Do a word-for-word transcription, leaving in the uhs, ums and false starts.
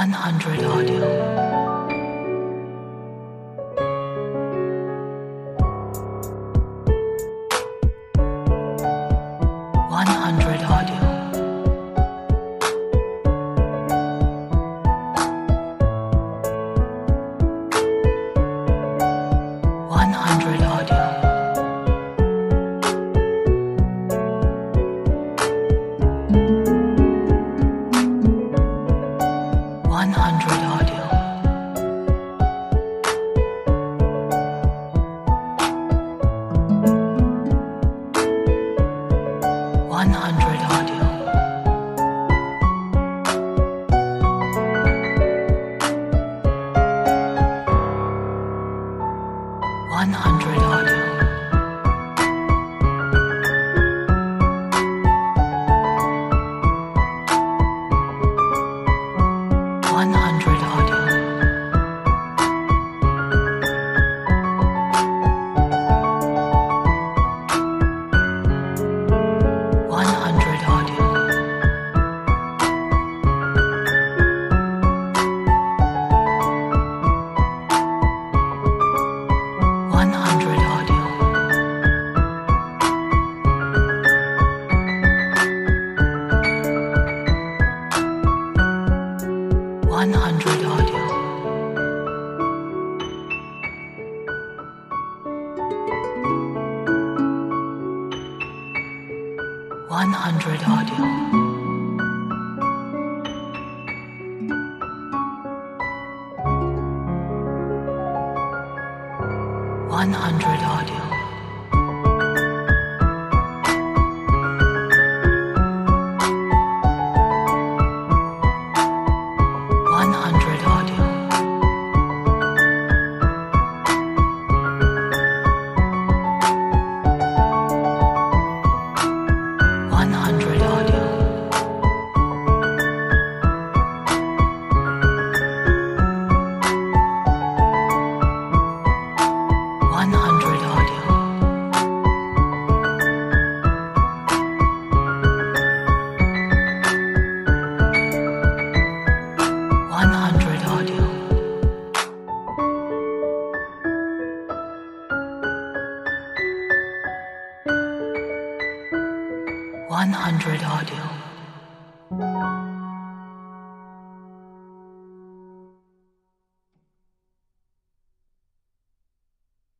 one hundred Audio. one hundred Audio. one hundred Audio. one hundred Audio. one hundred Audio. one hundred Audio. one hundred Audio. one hundred Audio. one hundred Audio. one hundred Audio. one hundred Audio. one hundred Audio. one hundred Audio. one hundred Audio. one hundred Audio. one hundred Audio. one hundred Audio.